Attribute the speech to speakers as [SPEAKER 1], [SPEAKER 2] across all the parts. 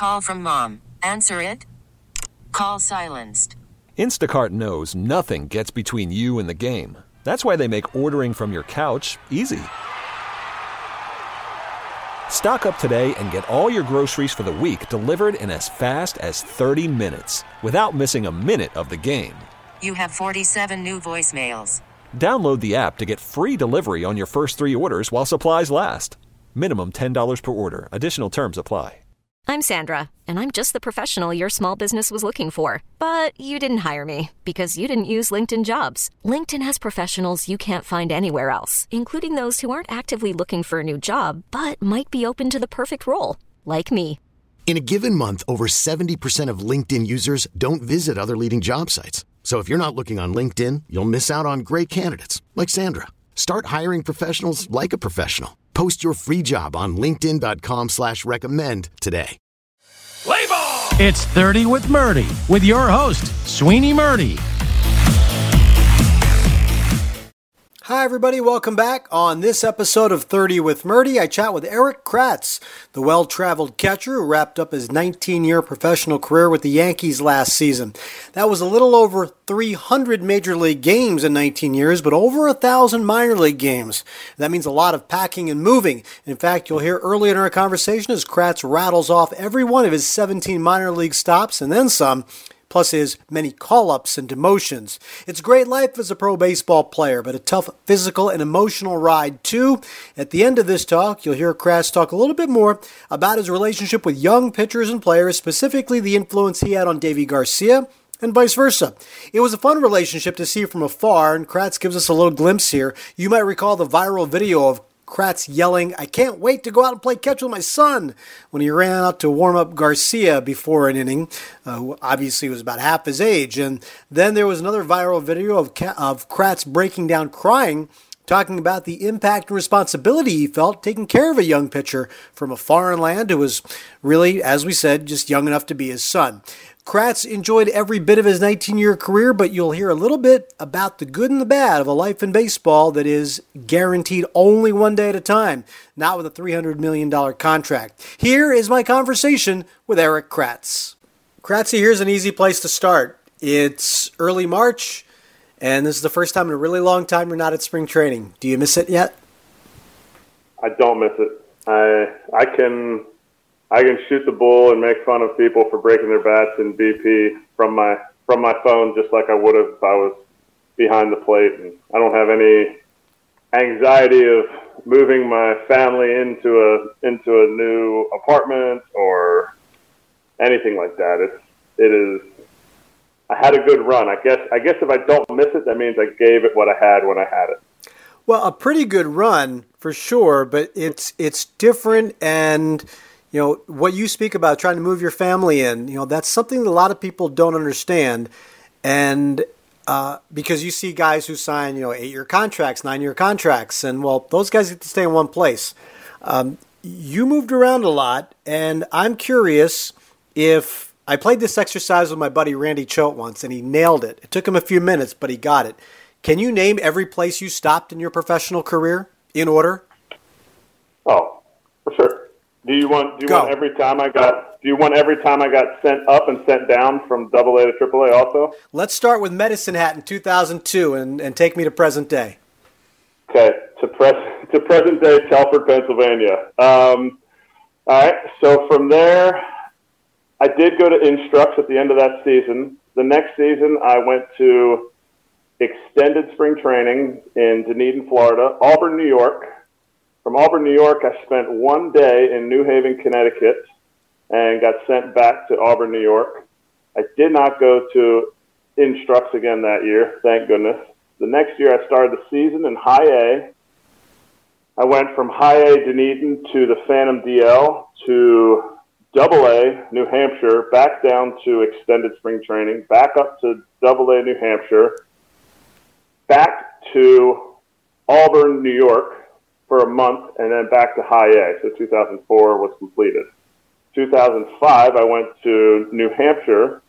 [SPEAKER 1] Call from mom. Answer it. Call silenced.
[SPEAKER 2] Instacart knows nothing gets between you and the game. That's why they make ordering from your couch easy. Stock up today and get all your groceries for the week delivered in as fast as 30 minutes without missing a minute of the game.
[SPEAKER 1] You have 47 new voicemails.
[SPEAKER 2] Download the app to get free delivery on your first 3 orders while supplies last. Minimum $10 per order. Additional terms apply.
[SPEAKER 3] I'm Sandra, and I'm just the professional your small business was looking for. But you didn't hire me because you didn't use LinkedIn Jobs. LinkedIn has professionals you can't find anywhere else, including those who aren't actively looking for a new job, but might be open to the perfect role, like me.
[SPEAKER 4] In a given month, over 70% of LinkedIn users don't visit other leading job sites. So if you're not looking on LinkedIn, you'll miss out on great candidates like Sandra. Start hiring professionals like a professional. Post your free job on linkedin.com/recommend today.
[SPEAKER 5] Play ball! It's 30 with Murdy with your host, Sweeney Murdy.
[SPEAKER 6] Hi, everybody. Welcome back. On this episode of 30 with Murdy, I chat with Erik Kratz, the well-traveled catcher who wrapped up his 19-year professional career with the Yankees last season. That was a little over 300 major league games in 19 years, but over 1,000 minor league games. That means a lot of packing and moving. In fact, you'll hear early in our conversation as Kratz rattles off every one of his 17 minor league stops and then some, plus his many call-ups and demotions. It's a great life as a pro baseball player, but a tough physical and emotional ride too. At the end of this talk, you'll hear Kratz talk a little bit more about his relationship with young pitchers and players, specifically the influence he had on Deivi Garcia, and vice versa. It was a fun relationship to see from afar, and Kratz gives us a little glimpse here. You might recall the viral video of Kratz yelling, "I can't wait to go out and play catch with my son," when he ran out to warm up Garcia before an inning, who obviously was about half his age. And then there was another viral video of Kratz breaking down crying, talking about the impact and responsibility he felt taking care of a young pitcher from a foreign land who was really, as we said, just young enough to be his son. Kratz enjoyed every bit of his 19-year career, but you'll hear a little bit about the good and the bad of a life in baseball that is guaranteed only one day at a time, not with a $300 million contract. Here is my conversation with Erik Kratz. Kratzy, here's an easy place to start. It's early March, and this is the first time in a really long time you're not at spring training. Do you miss it yet?
[SPEAKER 7] I don't miss it. I can shoot the bull and make fun of people for breaking their bats in BP from my phone, just like I would have if I was behind the plate. And I don't have any anxiety of moving my family into a new apartment or anything like that. It is. I had a good run. I guess if I don't miss it, that means I gave it what I had when I had it.
[SPEAKER 6] Well, a pretty good run for sure, but it's different. And you know, what you speak about, trying to move your family in, you know, that's something that a lot of people don't understand. And because you see guys who sign, 8-year contracts, 9-year contracts, and, well, those guys get to stay in one place. You moved around a lot, and I'm curious if I played this exercise with my buddy Randy Choate once, and he nailed it. It took him a few minutes, but he got it. Can you name every place you stopped in your professional career in order?
[SPEAKER 7] Oh, for sure. Do you want every time I got sent up and sent down from AA to AAA also?
[SPEAKER 6] Let's start with Medicine Hat in 2002 and take me to present day.
[SPEAKER 7] Okay, to present day Telford, Pennsylvania. All right, so from there, I did go to Instructs at the end of that season. The next season, I went to extended spring training in Dunedin, Florida, Auburn, New York. From Auburn, New York, I spent one day in New Haven, Connecticut, and got sent back to Auburn, New York. I did not go to Instructs again that year, thank goodness. The next year, I started the season in High A. I went from High A Dunedin to the Phantom DL to AA New Hampshire, back down to extended spring training, back up to AA New Hampshire, back to Auburn, New York, for a month, and then back to High A. So 2004 was completed. 2005, I went to New Hampshire,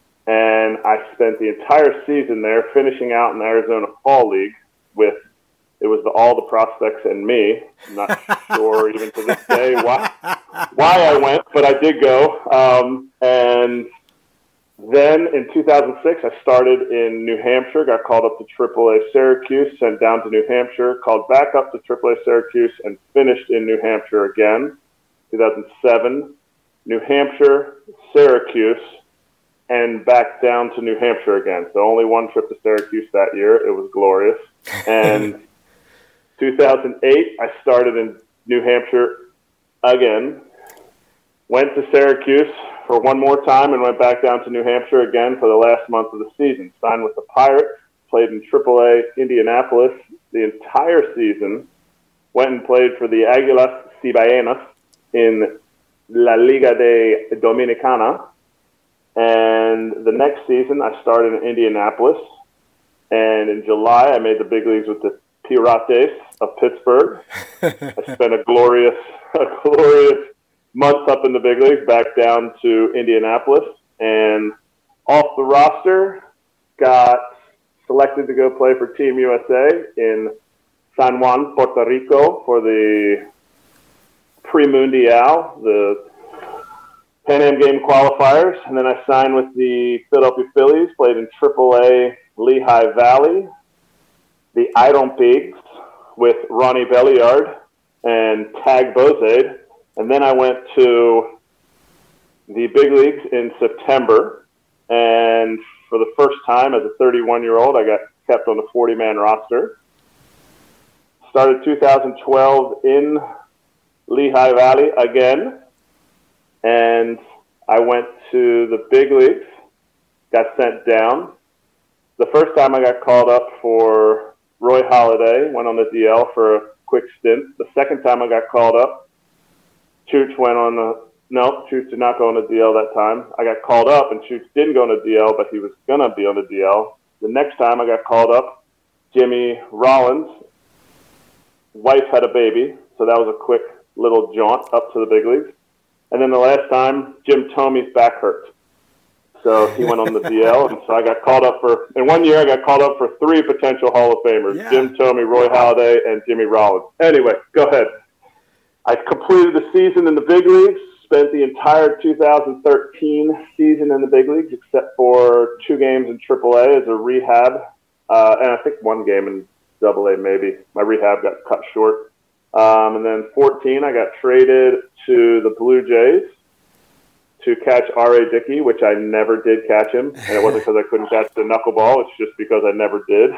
[SPEAKER 7] and I spent the entire season there, finishing out in the Arizona Fall League with it was all the prospects and me. I'm not sure even to this day why I went, but I did go. And then in 2006, I started in New Hampshire, got called up to AAA Syracuse, sent down to New Hampshire, called back up to AAA Syracuse, and finished in New Hampshire again. 2007, New Hampshire, Syracuse, and back down to New Hampshire again. So only one trip to Syracuse that year. It was glorious. And 2008, I started in New Hampshire again, went to Syracuse for one more time, and went back down to New Hampshire again for the last month of the season. Signed with the Pirates, played in AAA Indianapolis the entire season, went and played for the Águilas Cibaeñas in La Liga de Dominicana. And the next season, I started in Indianapolis. And in July, I made the big leagues with the Pirates of Pittsburgh. I spent a glorious month up in the big leagues, back down to Indianapolis. And off the roster, got selected to go play for Team USA in San Juan, Puerto Rico for the Pre-Mundial, the Pan Am Game qualifiers, and then I signed with the Philadelphia Phillies, played in AAA Lehigh Valley, the Iron Pigs with Ronnie Belliard and Tag Bozade, and then I went to the big leagues in September, and for the first time as a 31-year-old, I got kept on the 40-man roster. Started 2012 in Lehigh Valley again, and I went to the big leagues, got sent down. The first time I got called up for Roy Halladay, went on the DL for a quick stint. The second time I got called up, Chooch did not go on the DL that time. I got called up, and Chooch didn't go on the DL, but he was going to be on the DL. The next time I got called up, Jimmy Rollins' wife had a baby, so that was a quick little jaunt up to the big leagues. And then the last time, Jim Thome's back hurt. So he went on the DL, and so I got called up in 1 year, I got called up for 3 potential Hall of Famers, Jim Thome, Roy Halladay, and Jimmy Rollins. Anyway, go ahead. I completed the season in the big leagues, spent the entire 2013 season in the big leagues, except for 2 games in AAA as a rehab, and I think 1 game in AA maybe. My rehab got cut short. And then 14, I got traded to the Blue Jays to catch R.A. Dickey, which I never did catch him. And it wasn't because I couldn't catch the knuckleball. It's just because I never did.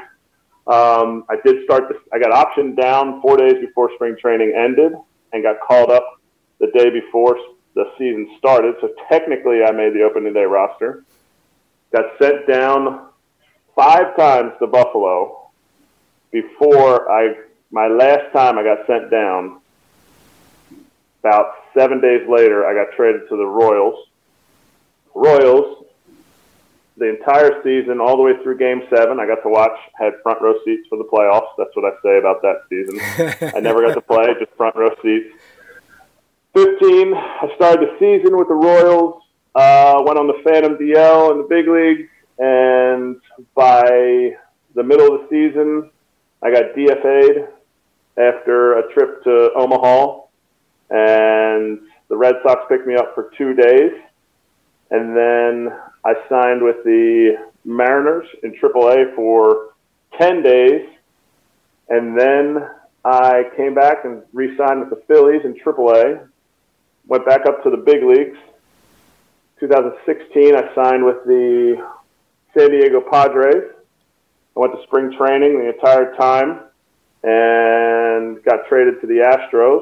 [SPEAKER 7] I got optioned down 4 days before spring training ended and got called up the day before the season started. So technically I made the opening day roster. Got sent down 5 times to Buffalo before my last time I got sent down. About 7 days later, I got traded to the Royals. Royals, the entire season, all the way through Game 7, I got to watch, had front row seats for the playoffs. That's what I say about that season. I never got to play, just front row seats. 15, I started the season with the Royals, went on the Phantom DL in the big leagues, and by the middle of the season, I got DFA'd after a trip to Omaha, and the Red Sox picked me up for 2 days, and then I signed with the Mariners in AAA for 10 days, and then I came back and re-signed with the Phillies in AAA, went back up to the big leagues. 2016, I signed with the San Diego Padres. I went to spring training the entire time and got traded to the Astros.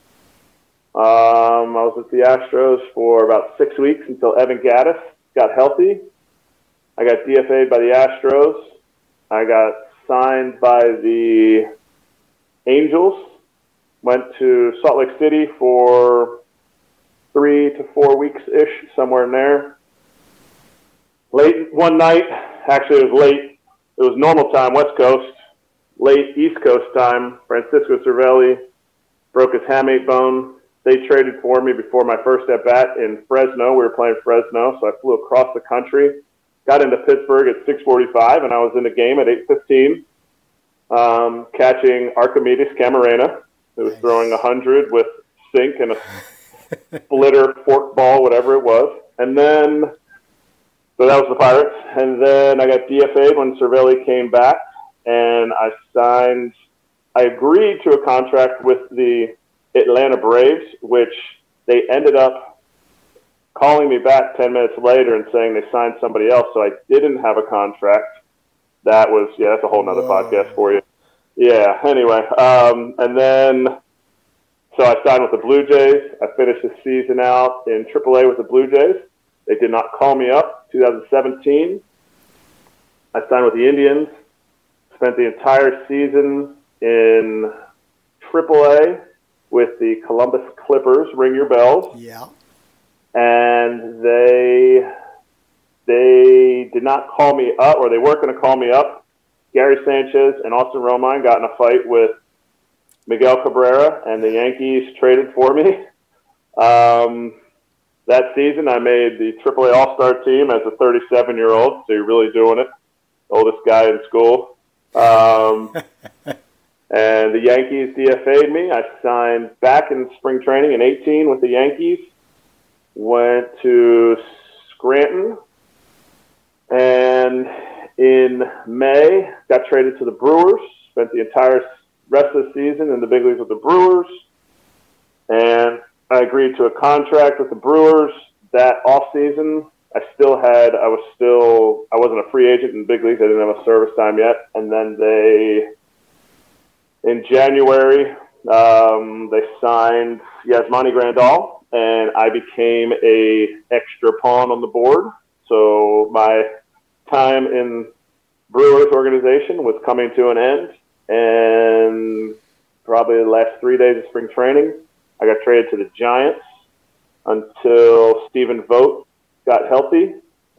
[SPEAKER 7] I was with the Astros for about 6 weeks until Evan Gattis got healthy. I got DFA'd by the Astros. I got signed by the Angels. Went to Salt Lake City for 3 to 4 weeks-ish, somewhere in there. Late one night, actually it was late. It was normal time, West Coast. Late East Coast time, Francisco Cervelli broke his hamate bone. They traded for me before my first at-bat in Fresno. We were playing Fresno, so I flew across the country, got into Pittsburgh at 6:45, and I was in the game at 8:15. catching Archimedes Camarena, who was throwing 100 with sink and a splitter fork ball, whatever it was. And then, so that was the Pirates. And then I got DFA'd when Cervelli came back, and I agreed to a contract with the Atlanta Braves, which they ended up calling me back 10 minutes later and saying they signed somebody else, so I didn't have a contract. That's a whole nother podcast for you. Yeah, anyway. And then, so I signed with the Blue Jays. I finished the season out in AAA with the Blue Jays. They did not call me up. 2017, I signed with the Indians. Spent the entire season in AAA with the Columbus Clippers. Ring your bells.
[SPEAKER 6] Yeah.
[SPEAKER 7] And they did not call me up, or they weren't going to call me up. Gary Sanchez and Austin Romine got in a fight with Miguel Cabrera, and the Yankees traded for me. That season, I made the AAA All-Star team as a 37-year-old, so you're really doing it. Oldest guy in school. And the Yankees DFA'd me. I signed back in spring training in 18 with the Yankees. Went to Scranton. And in May, got traded to the Brewers. Spent the entire rest of the season in the big leagues with the Brewers. And I agreed to a contract with the Brewers that offseason. I wasn't a free agent in the big leagues. I didn't have a service time yet. And then in January, they signed Yasmani Grandal, and I became a extra pawn on the board. So my time in Brewers organization was coming to an end, and probably the last 3 days of spring training, I got traded to the Giants until Stephen Vogt got healthy.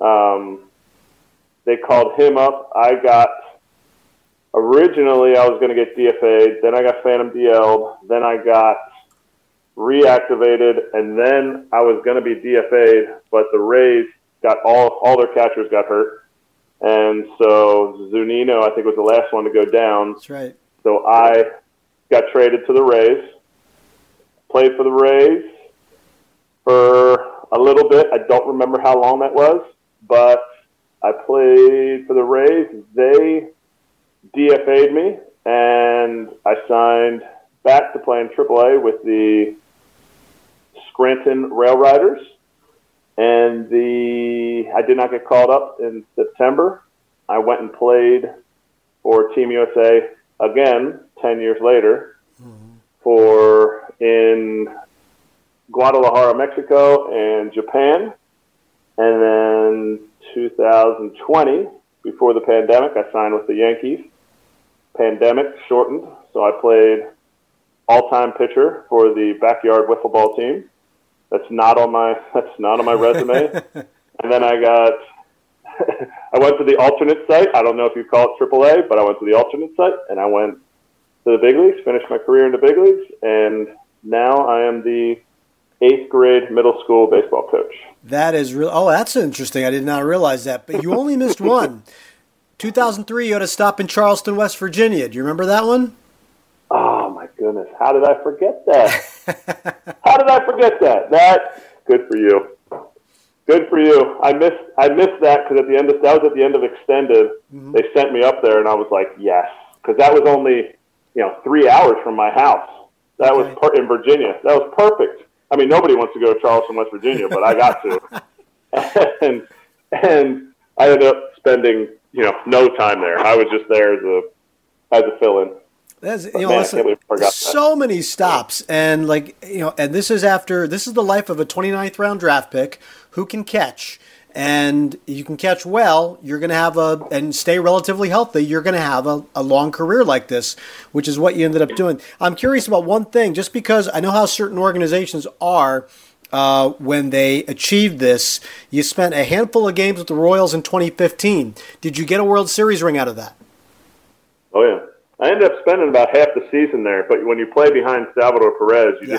[SPEAKER 7] They called him up. Originally, I was going to get DFA'd. Then I got Phantom DL'd. Then I got reactivated. And then I was going to be DFA'd, but the Rays got all their catchers got hurt. And so Zunino, I think, was the last one to go down.
[SPEAKER 6] That's right.
[SPEAKER 7] So I got traded to the Rays. Played for the Rays for a little bit. I don't remember how long that was, but I played for the Rays. They DFA'd me, and I signed back to play in AAA with the Scranton Rail Riders. And I did not get called up in September. I went and played for Team USA again 10 years later in Guadalajara, Mexico, and Japan. And then 2020, before the pandemic, I signed with the Yankees. Pandemic shortened, so I played all-time pitcher for the backyard wiffle ball team. That's not on my resume. And then I went to the alternate site. I don't know if you call it AAA, but I went to the alternate site, and I went to the big leagues, finished my career in the big leagues, and now I am the 8th grade middle school baseball coach.
[SPEAKER 6] That is real. Oh, that's interesting. I did not realize that. But you only missed one. 2003, you had a stop in Charleston, West Virginia. Do you remember that one?
[SPEAKER 7] Oh, my goodness. How did I forget that? Good for you. Good for you. I missed that because that was at the end of extended. Mm-hmm. They sent me up there, and I was like, yes, because that was only 3 hours from my house. That was in Virginia. That was perfect. I mean, nobody wants to go to Charleston, West Virginia, but I got to. and I ended up spending no time there. I was just there as a fill-in.
[SPEAKER 6] Listen, so many stops, and and this is the life of a 29th round draft pick who can catch, and you can catch well. You're going to and stay relatively healthy. You're going to have a long career like this, which is what you ended up doing. I'm curious about one thing, just because I know how certain organizations are. When they achieved this, you spent a handful of games with the Royals in 2015. Did you get a World Series ring out of that?
[SPEAKER 7] Oh, yeah. I ended up spending about half the season there, but when you play behind Salvador Perez, I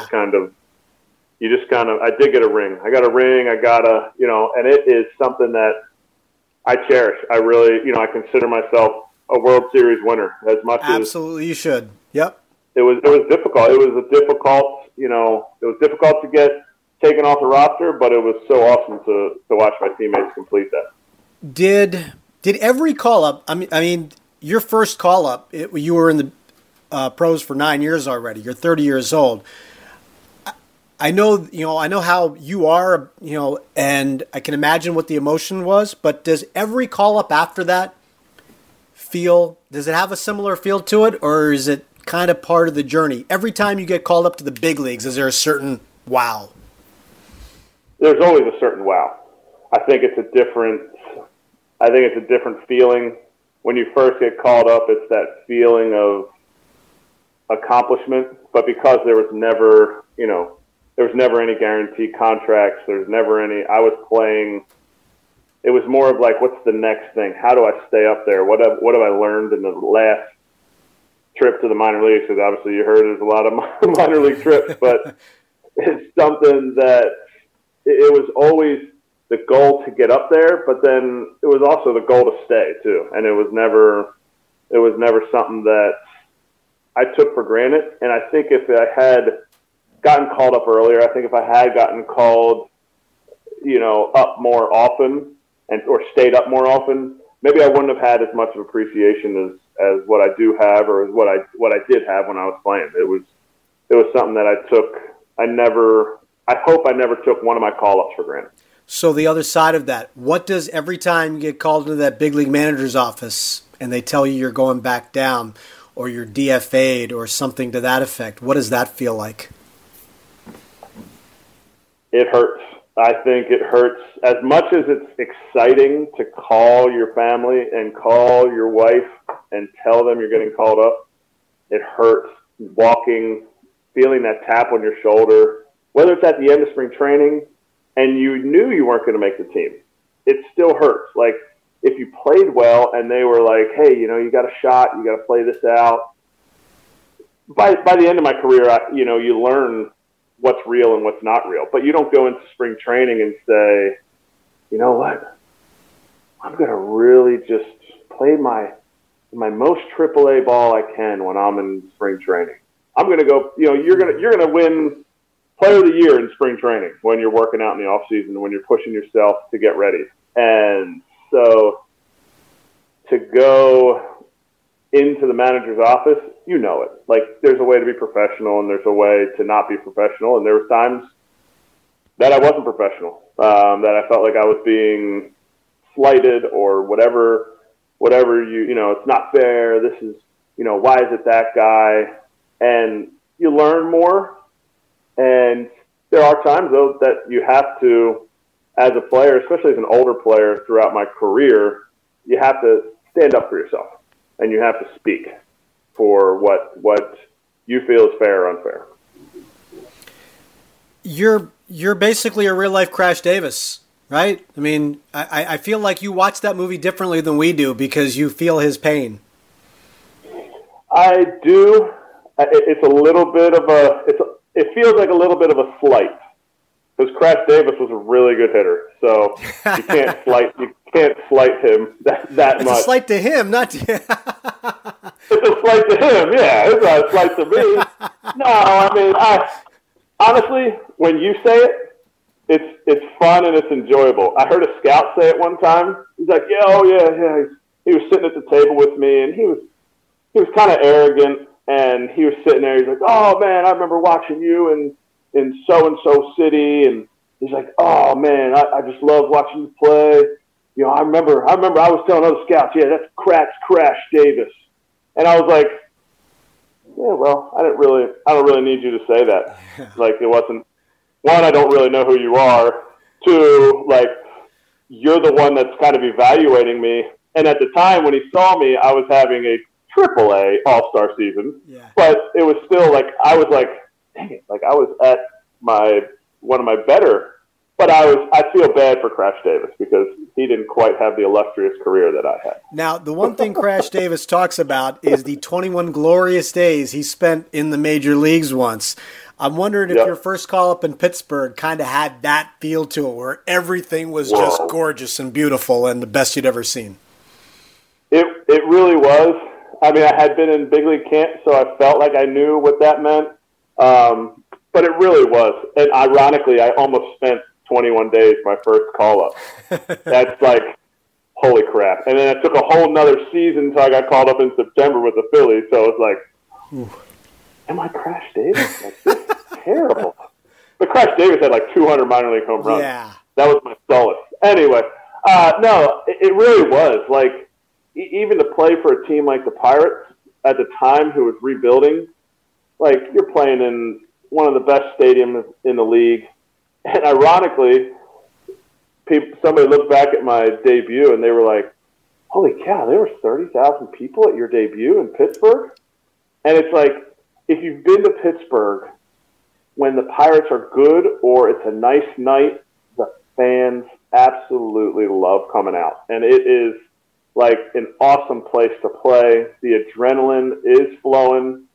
[SPEAKER 7] did get a ring. I got a ring. And it is something that I cherish. I really, I consider myself a World Series winner as much
[SPEAKER 6] Absolutely, you should. Yep.
[SPEAKER 7] It was difficult. It was it was difficult to get taken off the roster, but it was so awesome to watch my teammates complete that.
[SPEAKER 6] Did every call up? I mean, your first call up, you were in the pros for 9 years already. You're 30 years old. I know how you are, and I can imagine what the emotion was. But does every call up after that does it have a similar feel to it, or is it kind of part of the journey? Every time you get called up to the big leagues, is there a certain wow?
[SPEAKER 7] There's always a certain wow. I think it's a different feeling. When you first get called up, it's that feeling of accomplishment. But because there was never any guaranteed contracts. There's never any. I was playing. It was more of like, what's the next thing? How do I stay up there? What have I learned in the last trip to the minor leagues? Because obviously you heard there's a lot of minor league trips, but it's something that it was always the goal to get up there, but then it was also the goal to stay too. And it was never something that I took for granted. And I think if I had gotten called up earlier, I think if I had gotten called, up more often or stayed up more often, maybe I wouldn't have had as much of appreciation as what I do have, or as what I did have when I was playing. It was something that I hope I never took one of my call-ups for granted.
[SPEAKER 6] So the other side of that, what does every time you get called into that big league manager's office and they tell you you're going back down or you're DFA'd or something to that effect, what does that feel like?
[SPEAKER 7] It hurts. I think it hurts as much as it's exciting to call your family and call your wife and tell them you're getting called up. It hurts feeling that tap on your shoulder, whether it's at the end of spring training and you knew you weren't going to make the team. It still hurts. Like if you played well and they were like, hey, you got a shot, you got to play this out. By the end of my career, you learn what's real and what's not real. But you don't go into spring training and say, you know what, I'm going to really just play my most AAA ball I can when I'm in spring training. I'm going to go, you're going to win Player of the Year in spring training when you're working out in the off season, when you're pushing yourself to get ready. And so to go into the manager's office, it. Like, there's a way to be professional and there's a way to not be professional. And there were times that I wasn't professional, that I felt like I was being slighted or whatever it's not fair. This is, why is it that guy? And you learn more. And there are times, though, that you have to, as a player, especially as an older player throughout my career, you have to stand up for yourself and you have to speak for what you feel is fair or unfair.
[SPEAKER 6] You're basically a real life Crash Davis, right? I mean, I feel like you watch that movie differently than we do because you feel his pain.
[SPEAKER 7] I do. It's a little bit of it feels like a little bit of a slight because Crash Davis was a really good hitter, so you can't slight him that much.
[SPEAKER 6] It's a slight to him, not to
[SPEAKER 7] It's a slight to him, yeah. It's not a slight to me. No, I mean, honestly, when you say it, it's fun and it's enjoyable. I heard a scout say it one time. He's like, yeah. He was sitting at the table with me, and he was kind of arrogant, and he was sitting there. He's like, oh man, I remember watching you in so and so city, and he's like, oh man, I just love watching you play. I remember I was telling other scouts, yeah, that's Crash Davis. And I was like, yeah, well, I don't really need you to say that. Like, it wasn't, one, I don't really know who you are. Two, like, you're the one that's kind of evaluating me. And at the time when he saw me, I was having a AAA All-Star season. Yeah. But it was still like, I was like, dang it, like I was at one of my better. But I feel bad for Crash Davis because he didn't quite have the illustrious career that I had.
[SPEAKER 6] Now, the one thing Crash Davis talks about is the 21 glorious days he spent in the major leagues once. I'm wondering if your first call-up in Pittsburgh kind of had that feel to it, where everything was just gorgeous and beautiful and the best you'd ever seen.
[SPEAKER 7] It really was. I mean, I had been in big league camp, so I felt like I knew what that meant. But it really was. And ironically, I almost spent 21 days my first call-up. That's like, holy crap. And then it took a whole nother season, so I got called up in September with the Phillies. So it's like, am I Crash Davis? Like, this is terrible. But Crash Davis had like 200 minor league home runs.
[SPEAKER 6] Yeah.
[SPEAKER 7] That was my solace. Anyway, no, it really was. Like, even to play for a team like the Pirates at the time who was rebuilding, like, you're playing in one of the best stadiums in the league. And ironically, somebody looked back at my debut and they were like, holy cow, there were 30,000 people at your debut in Pittsburgh? And it's like, if you've been to Pittsburgh, when the Pirates are good or it's a nice night, the fans absolutely love coming out. And it is like an awesome place to play. The adrenaline is flowing.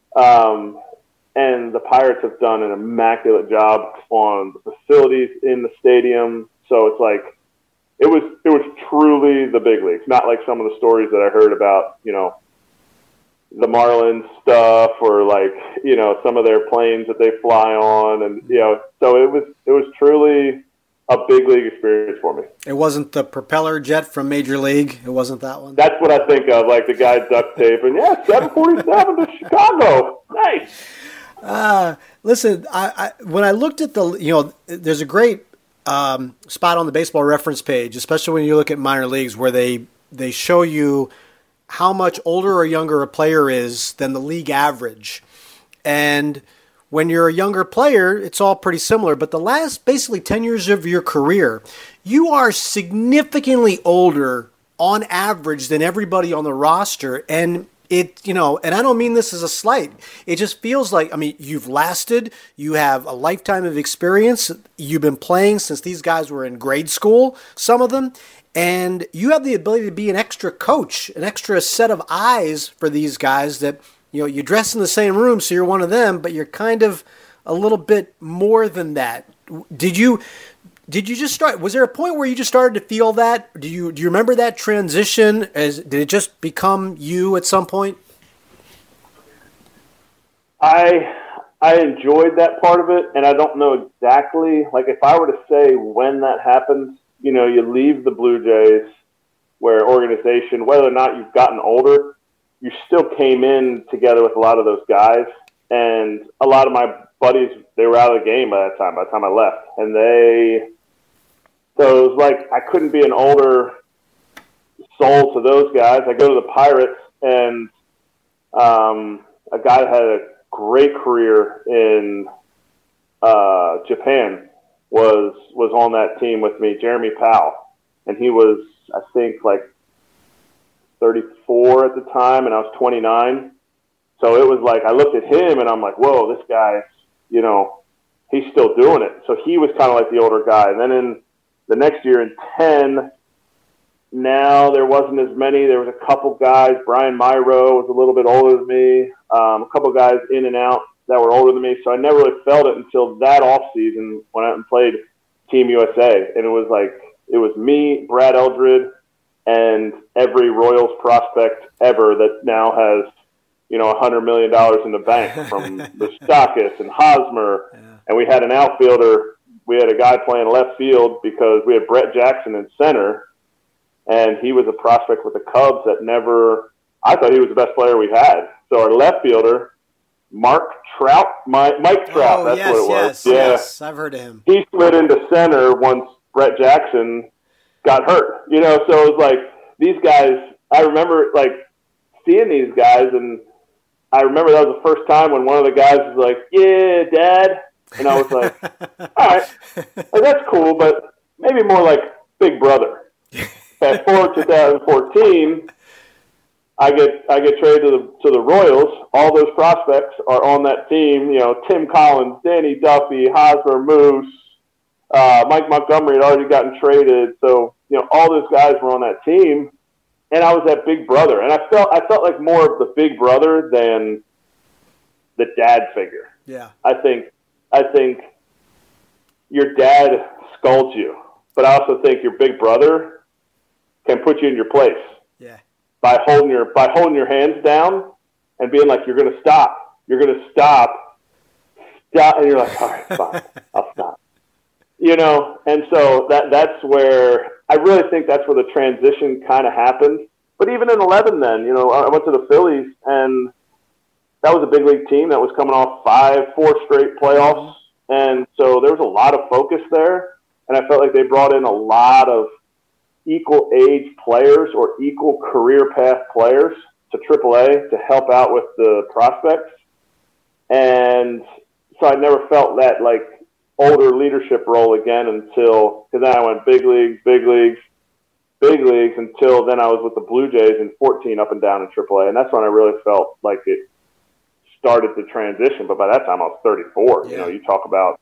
[SPEAKER 7] And the Pirates have done an immaculate job on the facilities in the stadium. So it's like, it was truly the big leagues, not like some of the stories that I heard about, you know, the Marlins stuff or like, you know, some of their planes that they fly on. And, you know, so it was truly a big league experience for me.
[SPEAKER 6] It wasn't the propeller jet from Major League. It wasn't that one.
[SPEAKER 7] That's what I think of, like the guy duct taping. Yeah, 747 to Chicago. Nice.
[SPEAKER 6] Listen, I when I looked at the, you know, there's a great spot on the Baseball Reference page, especially when you look at minor leagues, where they show you how much older or younger a player is than the league average. And when you're a younger player, it's all pretty similar. But the last basically 10 years of your career, you are significantly older on average than everybody on the roster. And it, you know, and I don't mean this as a slight. It just feels like, I mean, you've lasted, you have a lifetime of experience. You've been playing since these guys were in grade school, some of them. And you have the ability to be an extra coach, an extra set of eyes for these guys that, you know, you dress in the same room, so you're one of them, but you're kind of a little bit more than that. Did you just start? Was there a point where you just started to feel that? Do you remember that transition? Did it just become you at some point?
[SPEAKER 7] I enjoyed that part of it, and I don't know exactly. Like, if I were to say when that happened, you know, you leave the Blue Jays, where organization, whether or not you've gotten older, you still came in together with a lot of those guys. And a lot of my buddies, they were out of the game by the time I left. And so it was like I couldn't be an older soul to those guys. I go to the Pirates, and a guy that had a great career in Japan was on that team with me, Jeremy Powell. And he was, I think, like 34 at the time, and I was 29. So it was like I looked at him, and I'm like, whoa, this guy, you know, he's still doing it. So he was kind of like the older guy. And then in the next year in 10, now there wasn't as many. There was a couple guys. Brian Myro was a little bit older than me. A couple guys in and out that were older than me. So I never really felt it until that offseason when I went and played Team USA. And it was like, it was me, Brad Eldred, and every Royals prospect ever that now has, you know, $100 million in the bank, from Moustakas and Hosmer. Yeah. And we had an outfielder. We had a guy playing left field because we had Brett Jackson in center, and he was a prospect with the Cubs that never – I thought he was the best player we had. So our left fielder, Mike Trout, that's
[SPEAKER 6] yes,
[SPEAKER 7] what it was.
[SPEAKER 6] Yes, I've heard of him.
[SPEAKER 7] He slid into center once Brett Jackson got hurt. You know, so it was like these guys – I remember, like, seeing these guys, and I remember that was the first time when one of the guys was like, yeah, Dad. And I was like, all right, like, that's cool, but maybe more like Big Brother. Fast forward to 2014, I get traded to the Royals. All those prospects are on that team. You know, Tim Collins, Danny Duffy, Hosmer, Moose, Mike Montgomery had already gotten traded. So, you know, all those guys were on that team. And I was that Big Brother. And I felt like more of the Big Brother than the dad figure.
[SPEAKER 6] Yeah.
[SPEAKER 7] I think your dad scolds you, but I also think your big brother can put you in your place.
[SPEAKER 6] Yeah.
[SPEAKER 7] by holding your hands down and being like, you're going to stop, and you're like, all right, fine, I'll stop. And so that's where I really think that's where the transition kind of happened. But even in 11 then, I went to the Phillies, and that was a big league team that was coming off 4 straight playoffs. And so there was a lot of focus there. And I felt like they brought in a lot of equal age players or equal career path players to AAA to help out with the prospects. And so I never felt that like older leadership role again because then I went big leagues until then I was with the Blue Jays in 14 up and down in AAA. And that's when I really felt like it started to transition. But by that time I was 34.
[SPEAKER 6] Yeah.
[SPEAKER 7] You talk about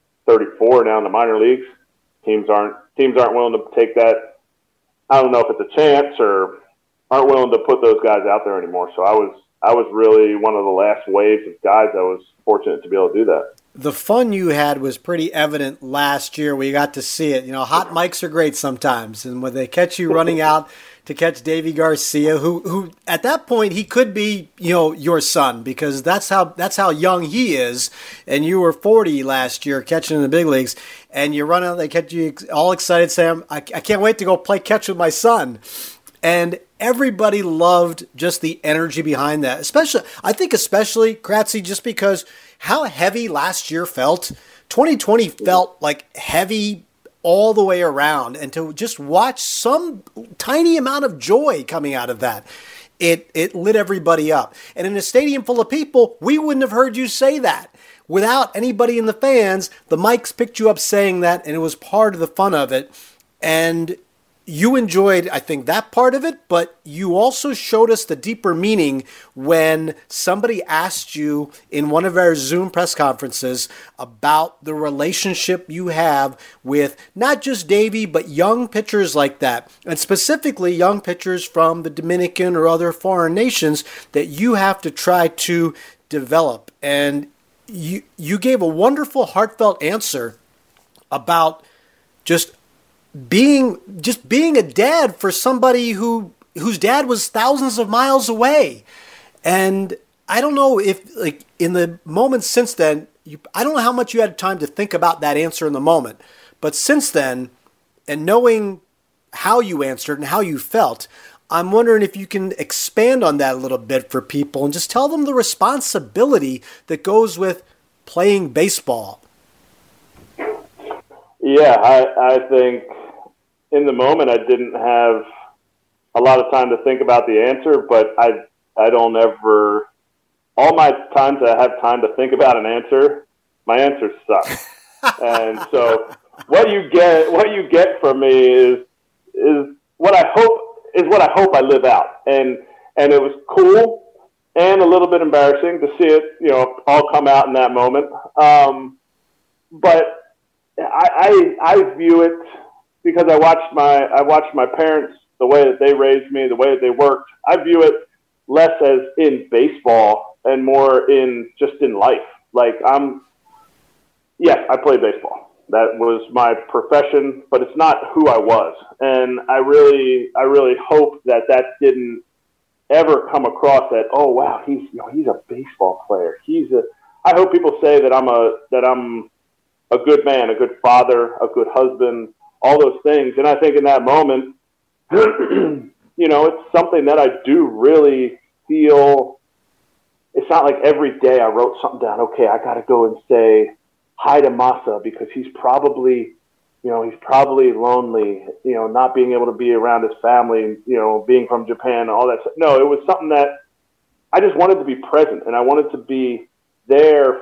[SPEAKER 7] 34 now in the minor leagues. Teams aren't willing to take that. I don't know if it's a chance or aren't willing to put those guys out there anymore. So I was really one of the last waves of guys that was fortunate to be able to do that.
[SPEAKER 6] The fun you had was pretty evident last year. We got to see it. Hot mics are great sometimes, and when they catch you running out to catch Davy Garcia, who at that point he could be, your son, because that's how young he is, and you were 40 last year catching in the big leagues, and you run out, they catch you all excited, saying, I can't wait to go play catch with my son. And everybody loved just the energy behind that, especially Kratzy, just because how heavy last year felt. 2020 felt like heavy all the way around, and to just watch some tiny amount of joy coming out of that, it lit everybody up. And in a stadium full of people, we wouldn't have heard you say that. Without anybody in the fans, the mics picked you up saying that, and it was part of the fun of it. And you enjoyed, I think, that part of it, but you also showed us the deeper meaning when somebody asked you in one of our Zoom press conferences about the relationship you have with not just Davey, but young pitchers like that, and specifically young pitchers from the Dominican or other foreign nations that you have to try to develop. And you gave a wonderful, heartfelt answer about just being a dad for somebody whose dad was thousands of miles away. And I don't know if, like, in the moments since then, I don't know how much you had time to think about that answer in the moment, but since then, and knowing how you answered and how you felt, I'm wondering if you can expand on that a little bit for people and just tell them the responsibility that goes with playing baseball.
[SPEAKER 7] Yeah, I think in the moment I didn't have a lot of time to think about the answer, but I don't ever, all my times I have time to think about an answer, my answers suck. And so what you get from me is what I hope I live out. And it was cool and a little bit embarrassing to see it, all come out in that moment. But I view it, because I watched my parents, the way that they raised me, the way that they worked. I view it less as in baseball and more in just in life. Like yes, I played baseball. That was my profession, but it's not who I was. And I really hope that didn't ever come across that, oh wow, he's a baseball player. I hope people say that I'm a good man, a good father, a good husband, all those things. And I think in that moment, it's something that I do really feel. It's not like every day I wrote something down. Okay, I got to go and say hi to Masa because he's probably lonely, not being able to be around his family, being from Japan, all that stuff. No, it was something that I just wanted to be present, and I wanted to be there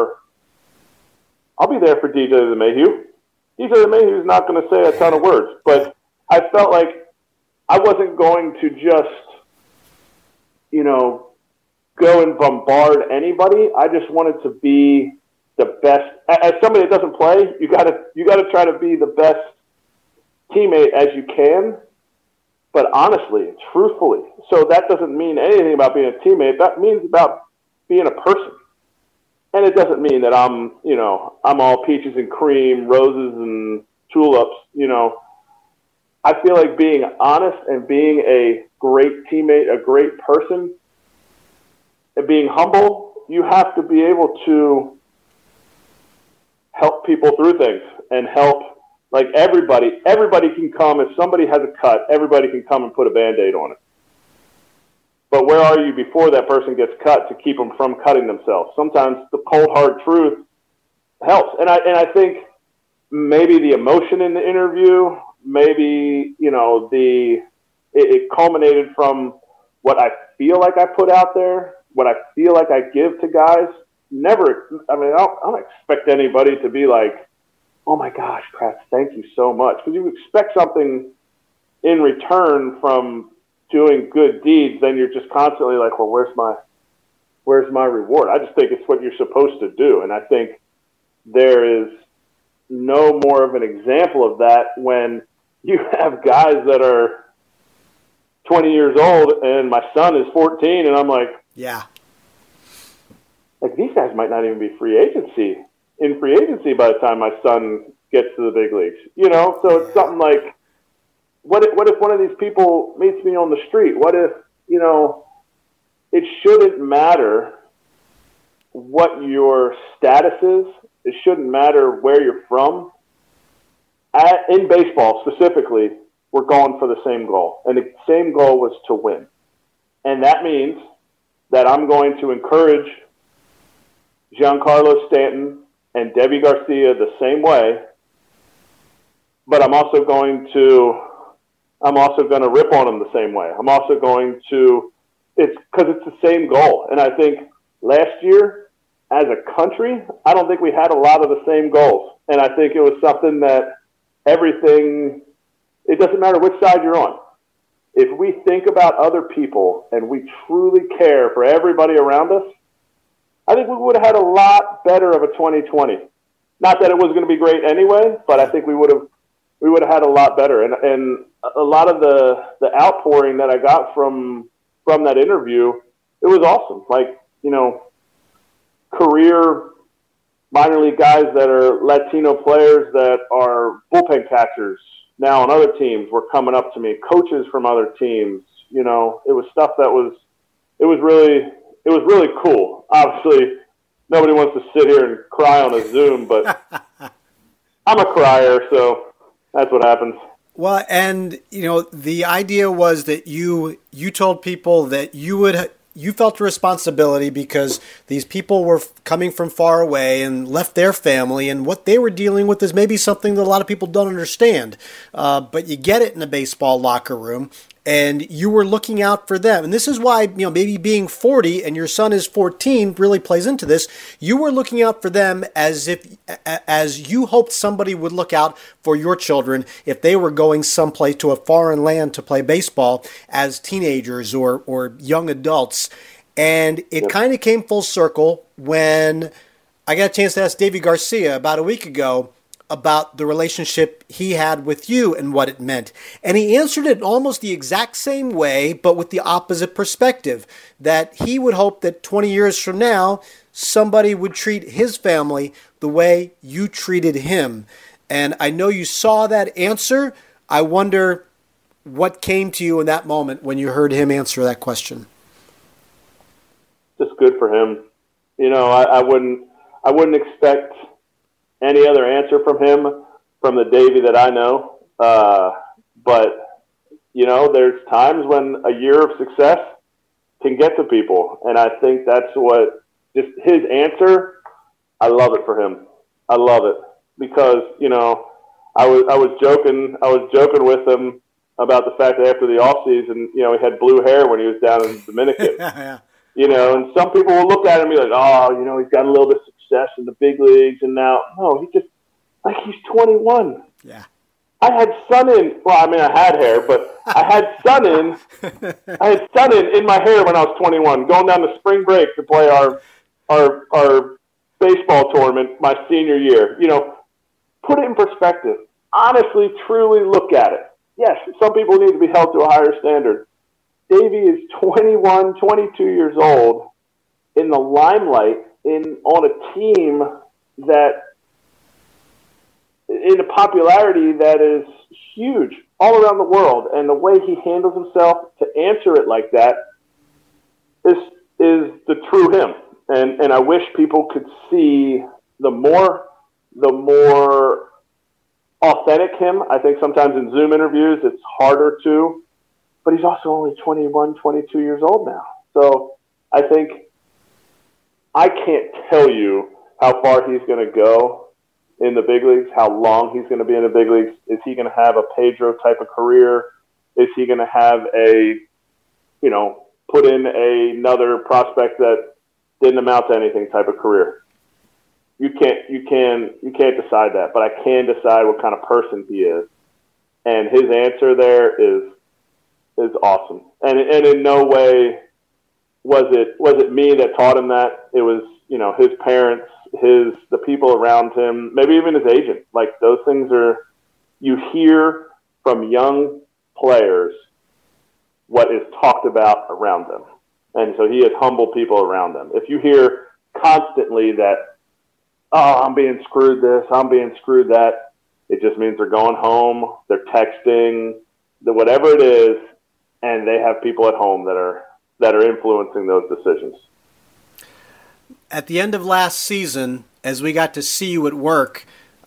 [SPEAKER 7] I'll be there for DJ LeMahieu. DJ LeMahieu is not going to say a ton of words, but I felt like I wasn't going to just, go and bombard anybody. I just wanted to be the best. As somebody that doesn't play, you got to try to be the best teammate as you can, but honestly, truthfully. So that doesn't mean anything about being a teammate. That means about being a person. And it doesn't mean that I'm all peaches and cream, roses and tulips. I feel like being honest and being a great teammate, a great person, and being humble, you have to be able to help people through things and help, like everybody can come. If somebody has a cut, everybody can come and put a Band-Aid on it. But where are you before that person gets cut to keep them from cutting themselves? Sometimes the cold, hard truth helps. And I think maybe the emotion in the interview, maybe, it culminated from what I feel like I put out there, what I feel like I give to guys. I don't expect anybody to be like, oh my gosh, Kratz, thank you so much. Because you expect something in return from doing good deeds, then you're just constantly like, well, where's my reward? I just think it's what you're supposed to do. And I think there is no more of an example of that when you have guys that are 20 years old and my son is 14 and I'm like,
[SPEAKER 6] yeah,
[SPEAKER 7] like these guys might not even be in free agency by the time my son gets to the big leagues, So it's something like, what if one of these people meets me on the street? What if, it shouldn't matter what your status is. It shouldn't matter where you're from. In baseball specifically, we're going for the same goal. And the same goal was to win. And that means that I'm going to encourage Giancarlo Stanton and Deivi Garcia the same way, but I'm also going to rip on them the same way. I'm also going to, it's because it's the same goal. And I think last year, as a country, I don't think we had a lot of the same goals. And I think it was something that it doesn't matter which side you're on. If we think about other people and we truly care for everybody around us, I think we would have had a lot better of a 2020. Not that it was going to be great anyway, but I think we would have had a lot better. And a lot of the outpouring that I got from that interview, it was awesome. Like, career minor league guys that are Latino players that are bullpen catchers now on other teams were coming up to me, coaches from other teams. It was stuff that was really cool. Obviously, nobody wants to sit here and cry on a Zoom, but I'm a crier, so that's what happens.
[SPEAKER 6] Well, and, the idea was that you told people that you felt a responsibility because these people were coming from far away and left their family, and what they were dealing with is maybe something that a lot of people don't understand. But you get it in a baseball locker room, and you were looking out for them. And this is why, maybe being 40 and your son is 14 really plays into this. You were looking out for them as you hoped somebody would look out for your children if they were going someplace to a foreign land to play baseball as teenagers or young adults. And it kind of came full circle when I got a chance to ask Deivi Garcia about a week ago about the relationship he had with you and what it meant. And he answered it almost the exact same way, but with the opposite perspective, that he would hope that 20 years from now, somebody would treat his family the way you treated him. And I know you saw that answer. I wonder what came to you in that moment when you heard him answer that question.
[SPEAKER 7] Just good for him. I wouldn't expect any other answer from him, from the Deivi that I know. But, there's times when a year of success can get to people. And I think that's what, just his answer, I love it for him. I love it because, I was joking with him about the fact that after the offseason, he had blue hair when he was down in the Dominican.
[SPEAKER 6] Yeah.
[SPEAKER 7] And some people will look at him and be like, oh, he's got a little bit of success in the big leagues, and now, no, he's 21.
[SPEAKER 6] Yeah.
[SPEAKER 7] I had sun in, I had hair, but I had sun in my hair when I was 21, going down to spring break to play our baseball tournament my senior year. Put it in perspective. Honestly, truly look at it. Yes, some people need to be held to a higher standard. Deivi is 21, 22 years old in the limelight on a team that in a popularity that is huge. all around the world, and the way he handles himself to answer it like that is the true him. And I wish people could see the more authentic him. I think sometimes in Zoom interviews it's harder to, but he's also only 21, 22 years old now. So I think I can't tell you how far he's going to go in the big leagues, how long he's going to be in the big leagues. Is he going to have a Pedro type of career? Is he going to have put in another prospect that didn't amount to anything type of career? You can't decide that, but I can decide what kind of person he is. And his answer there is awesome. And in no way was it me that taught him that. It was, his parents, the people around him, maybe even his agent. Like, those things you hear from young players what is talked about around them. And so he has humbled people around them. If you hear constantly that, oh, I'm being screwed this, I'm being screwed that, it just means they're going home, they're texting, whatever it is, and they have people at home that are influencing those decisions.
[SPEAKER 6] At the end of last season, as we got to see you at work,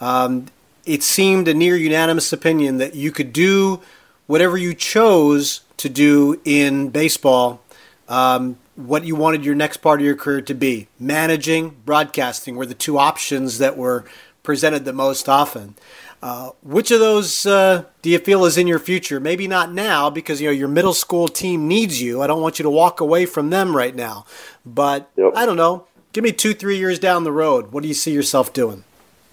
[SPEAKER 6] it seemed a near unanimous opinion that you could do whatever you chose to do in baseball, what you wanted your next part of your career to be. Managing, broadcasting were the two options that were presented the most often. Which of those do you feel is in your future? Maybe not now, because your middle school team needs you. I don't want you to walk away from them right now. But yep. I don't know. Give me 2-3 years down the road. What do you see yourself doing?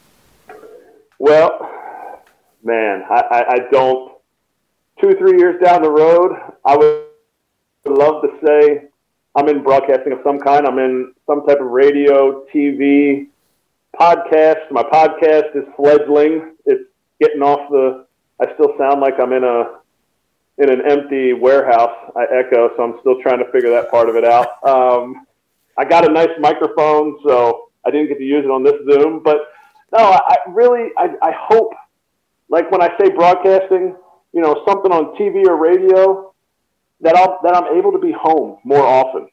[SPEAKER 7] Well, man, I don't. 2-3 years down the road, I would love to say I'm in broadcasting of some kind. I'm in some type of radio, TV, podcast. My podcast is fledgling. It's getting off I still sound like I'm in an empty warehouse. I echo, so I'm still trying to figure that part of it out. I got a nice microphone, so I didn't get to use it on this Zoom. But no, I hope, like when I say broadcasting, something on TV or radio, that I'm able to be home more often.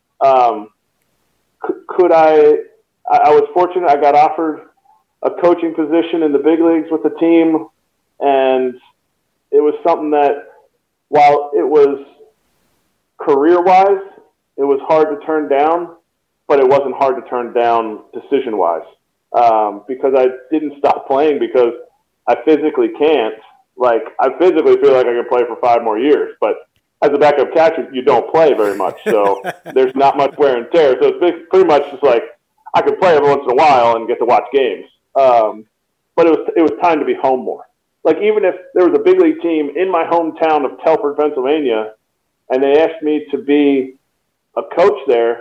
[SPEAKER 7] Could I was fortunate. I got offered a coaching position in the big leagues with the team, and it was something that, while it was career-wise, it was hard to turn down, but it wasn't hard to turn down decision-wise, because I didn't stop playing because I physically can't. Like, I physically feel like I could play for 5 more years, but as a backup catcher, you don't play very much, so there's not much wear and tear. So it's pretty much just like I could play every once in a while and get to watch games. But it was time to be home more. Like, even if there was a big league team in my hometown of Telford, Pennsylvania, and they asked me to be a coach there,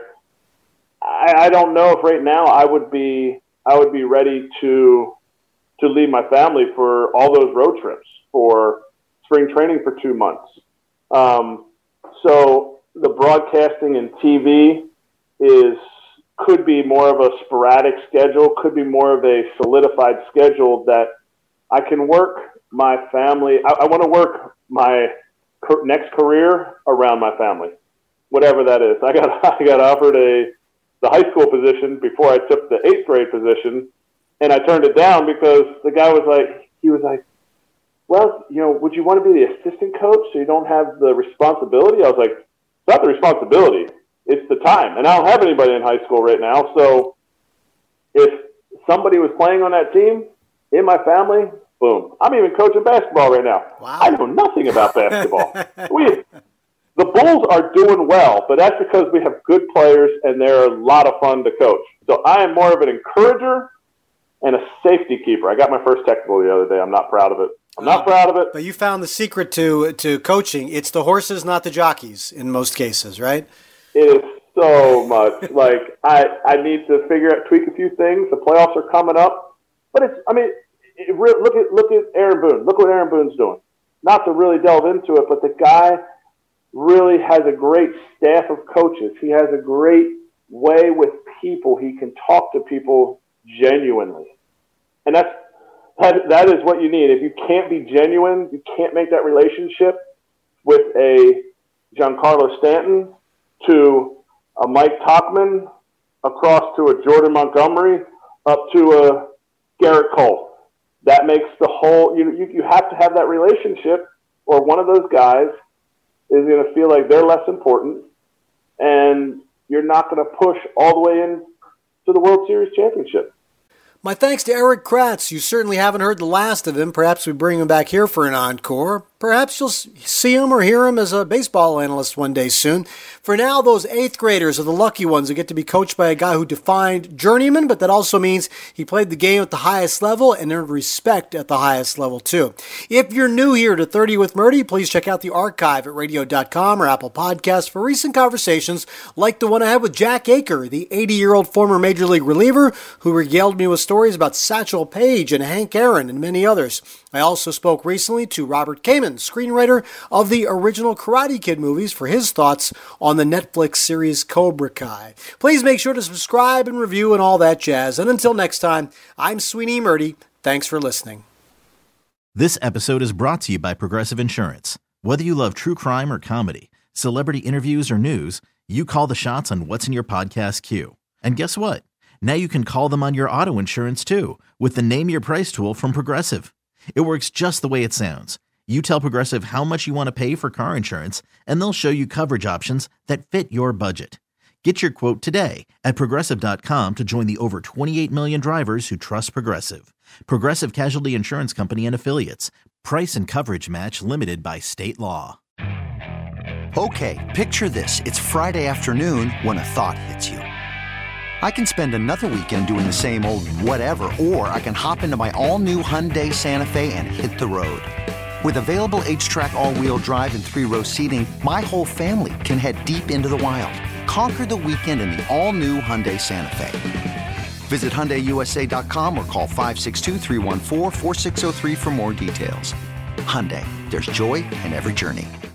[SPEAKER 7] I don't know if right now I would be ready to leave my family for all those road trips, for spring training for 2 months. So the broadcasting and TV could be more of a sporadic schedule, could be more of a solidified schedule that I can work my family. I want to work my next career around my family, whatever that is. I got offered the high school position before I took the 8th grade position, and I turned it down because the guy was like, well, would you want to be the assistant coach so you don't have the responsibility? I was like, it's not the responsibility, it's the time. And I don't have anybody in high school right now. So if somebody was playing on that team in my family, boom. I'm even coaching basketball right now.
[SPEAKER 6] Wow.
[SPEAKER 7] I know nothing about basketball. The Bulls are doing well, but that's because we have good players and they're a lot of fun to coach. So I am more of an encourager and a safety keeper. I got my first technical the other day. I'm not proud of it. But
[SPEAKER 6] you found the secret to coaching. It's the horses, not the jockeys, in most cases, right?
[SPEAKER 7] It is so much. Like, I need to tweak a few things. The playoffs are coming up. But look at Aaron Boone. Look what Aaron Boone's doing. Not to really delve into it, but the guy really has a great staff of coaches. He has a great way with people. He can talk to people genuinely. And That is what you need. If you can't be genuine, you can't make that relationship with a Giancarlo Stanton to a Mike Tauchman, across to a Jordan Montgomery, up to a Garrett Cole. That makes the whole, you have to have that relationship, or one of those guys is going to feel like they're less important, and you're not going to push all the way in to the World Series championship.
[SPEAKER 6] My thanks to Erik Kratz. You certainly haven't heard the last of him. Perhaps we bring him back here for an encore. Perhaps you'll see him or hear him as a baseball analyst one day soon. For now, those 8th graders are the lucky ones who get to be coached by a guy who defined journeyman, but that also means he played the game at the highest level and earned respect at the highest level too. If you're new here to 30 with Murdy, please check out the archive at radio.com or Apple Podcasts for recent conversations like the one I had with Jack Aker, the 80-year-old former Major League reliever who regaled me with stories about Satchel Paige and Hank Aaron and many others. I also spoke recently to Robert Kamen, screenwriter of the original Karate Kid movies, for his thoughts on the Netflix series Cobra Kai. Please make sure to subscribe and review and all that jazz. And until next time, I'm Sweeney Murdy. Thanks for listening.
[SPEAKER 8] This episode is brought to you by Progressive Insurance. Whether you love true crime or comedy, celebrity interviews or news, you call the shots on what's in your podcast queue. And guess what? Now you can call them on your auto insurance too with the Name Your Price tool from Progressive. It works just the way it sounds. You tell Progressive how much you want to pay for car insurance, and they'll show you coverage options that fit your budget. Get your quote today at Progressive.com to join the over 28 million drivers who trust Progressive. Progressive Casualty Insurance Company and Affiliates. Price and coverage match limited by state law.
[SPEAKER 9] Okay, picture this. It's Friday afternoon when a thought hits you. I can spend another weekend doing the same old whatever, or I can hop into my all-new Hyundai Santa Fe and hit the road. With available H-Track all-wheel drive and 3-row seating, my whole family can head deep into the wild. Conquer the weekend in the all-new Hyundai Santa Fe. Visit HyundaiUSA.com or call 562-314-4603 for more details. Hyundai, there's joy in every journey.